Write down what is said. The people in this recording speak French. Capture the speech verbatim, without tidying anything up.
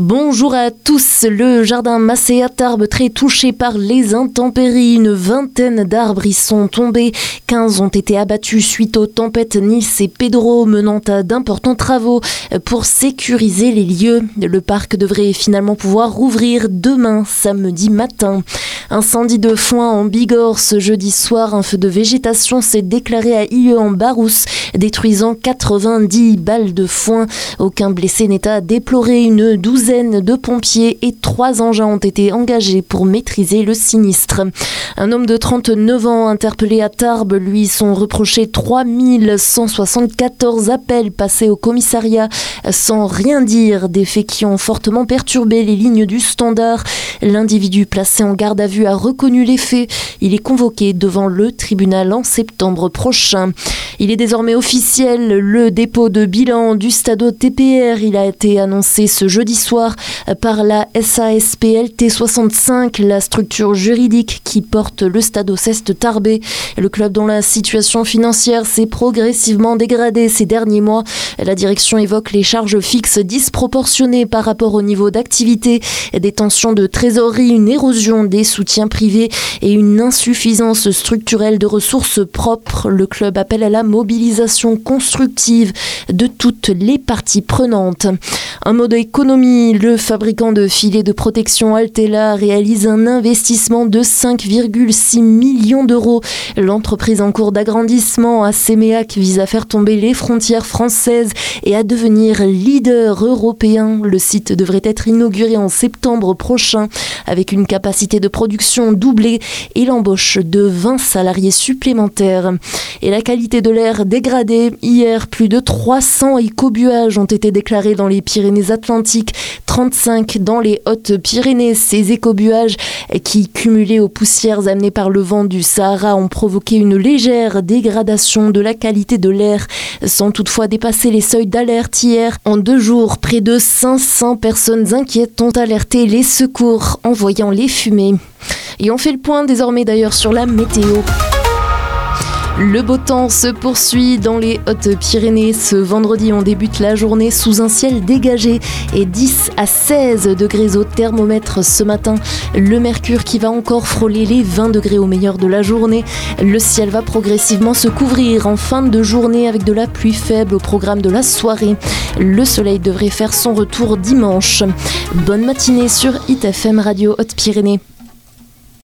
Bonjour à tous. Le jardin Massé à Tarbes très touché par les intempéries. Une vingtaine d'arbres y sont tombés. quinze ont été abattus suite aux tempêtes Nils et Pedro, menant à d'importants travaux pour sécuriser les lieux. Le parc devrait finalement pouvoir rouvrir demain, samedi matin. Incendie de foin en Bigorre ce jeudi soir. Un feu de végétation s'est déclaré à Illeux en Barousse, détruisant quatre-vingt-dix balles de foin. Aucun blessé n'est à déplorer. Une douzaine de pompiers et trois engins ont été engagés pour maîtriser le sinistre. Un homme de trente-neuf ans interpellé à Tarbes, lui sont reprochés trois mille cent soixante-quatorze appels passés au commissariat sans rien dire, des faits qui ont fortement perturbé les lignes du Standard. L'individu placé en garde à vue a reconnu les faits. Il est convoqué devant le tribunal en septembre prochain. Il est désormais officiel, le dépôt de bilan du Stado T P R. Il a été annoncé ce jeudi soir par la S A S P L T soixante-cinq, la structure juridique qui porte le Stado Ceste Tarbais. Le club dont la situation financière s'est progressivement dégradée ces derniers mois. La direction évoque les charges fixes disproportionnées par rapport au niveau d'activité, des tensions de trésorerie, une érosion des soutiens privés et une insuffisance structurelle de ressources propres. Le club appelle à la mobilisation constructive de toutes les parties prenantes. Un mot d'économie, le fabricant de filets de protection Altela réalise un investissement de cinq virgule six millions d'euros. L'entreprise en cours d'agrandissement à Séméac vise à faire tomber les frontières françaises et à devenir leader européen. Le site devrait être inauguré en septembre prochain avec une capacité de production doublée et l'embauche de vingt salariés supplémentaires. Et la qualité de l'air dégradée. Hier, plus de trois cents écobuages ont été déclarés dans les Pyrénées-Atlantiques, trente-cinq dans les Hautes-Pyrénées. Ces écobuages qui, cumulés aux poussières amenées par le vent du Sahara, ont provoqué une légère dégradation de la qualité de l'air, sans toutefois dépasser les seuils d'alerte hier. En deux jours, près de cinq cents personnes inquiètes ont alerté les secours en voyant les fumées. Et on fait le point désormais d'ailleurs sur la météo. Le beau temps se poursuit dans les Hautes-Pyrénées. Ce vendredi, on débute la journée sous un ciel dégagé et dix à seize degrés au thermomètre ce matin. Le mercure qui va encore frôler les vingt degrés au meilleur de la journée. Le ciel va progressivement se couvrir en fin de journée avec de la pluie faible au programme de la soirée. Le soleil devrait faire son retour dimanche. Bonne matinée sur I T F M Radio Hautes-Pyrénées.